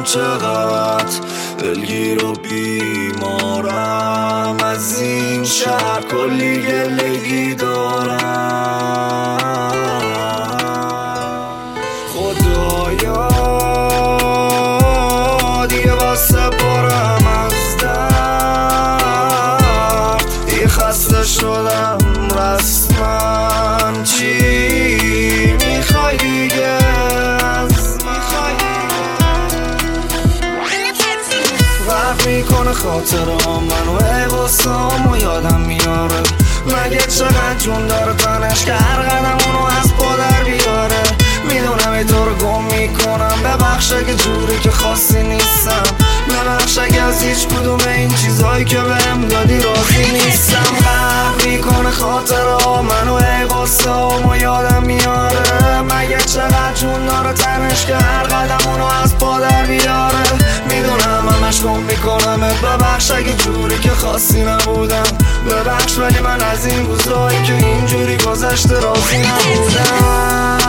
چقدر دلگیر و بیمارم، از این شهر کلی گلگی دارم. خدایا دیگه واسه برم از درد، دیگه خسته شدم رسما. چی میخوای دیگه از من؟ وقت میکنه خاطرام منو، ای غصه‌امو یادم میاره. مگه چقدر جون داره تنش که هر قدم اونو از پا در بیاره. میدونم ای تو رو گم میکنم، ببخش اگه جوری که خواستی نیستم، ببخش اگه از هیچ کدوم این چیزهایی که بهم دادی راضی نیستم. غرق میکنه خاطرام منو، ای غصه‌امو یادم میاره. مگه چقدر جون داره تنش که هر قدم اونو از پا در بیاره. میدونم همش گم میکنم، ببخش اگه جوری که خواستی نبودم، ببخش ولی من از این روزایی که اینجوری گذشته راضی نبودم.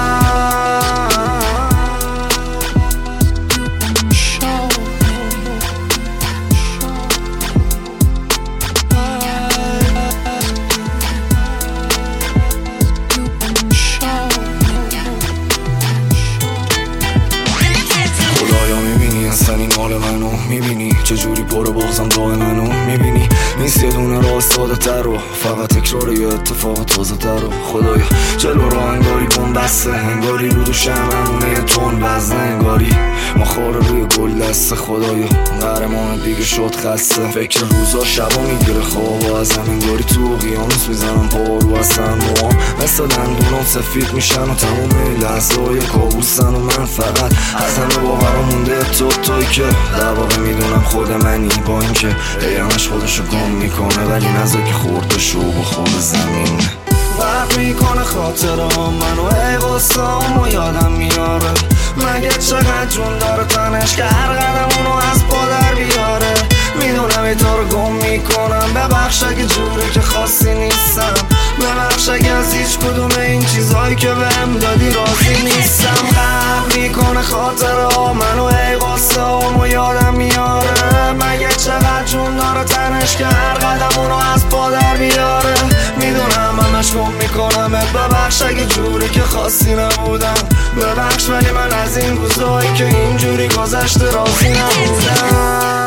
این حال منو میبینی چجوری پر بغضم راه منو میبینی. نیست یه دونه راه ساده تر و فقط تکرار یه اتفاق تازه تر و خدایا جلو رو انگاری بوم بسته، انگاری رو شمعمونه یه تون وزنه، انگاری ما خوره روی گل دسته. خدایا قهرمان دیگه شد خسته، فکر روزا شبا میگیره خواب و از انگاری تو اقیانوس میزنم پارو هستن موام مثل دندونام سفید میشن و تموم لحظه های کابوسن و من فقط از همه باورم مونده توی که در واقع میدونم خود منی، با اینکه همش خودشو گم میکنه ولی نزا که خورده شو با خود زمین. وقت میکنه خاطرام منو، ای غصه‌امو یادم میاره. مگه چقدر جون داره تنش که هر قدم اونو از پا در بیاره. میدونم ای تو رو گم میکنم، ببخش اگه جوری که خواستی نیستم، ببخش اگه از هیچ کدوم این چیزهایی که بهم دادی راضی نیستم. غرق میکنه خاطرام منو، ای غصه‌امو یادم میاره. مگه چقدر جون داره تنش که هر قدم اونو از پا در بیاره. میدونم همش گم میکنم، ببخش اگه جوری که خواستی نبودم، ببخش ولی من از این روزایی که اینجوری گذشته راضی نبودم.